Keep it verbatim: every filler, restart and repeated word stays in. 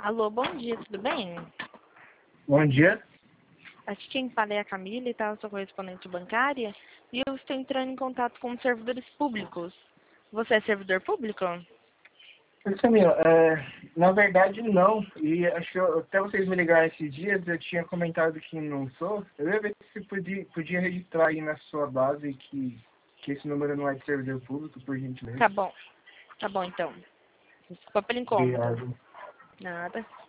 Alô, bom dia, tudo bem? Bom dia. Aqui quem fala é a Camila e tal, sou correspondente bancária e eu estou entrando em contato com os servidores públicos. Você é servidor público? Camila, é, na verdade não, e acho que eu- até vocês me ligaram esses dias, eu tinha comentado que não sou. Eu ia ver se podia, podia registrar aí na sua base que, que esse número não é de servidor público, por gentileza. Tá bom, tá bom então. Desculpa pelo incômodo. Obrigado. Nada.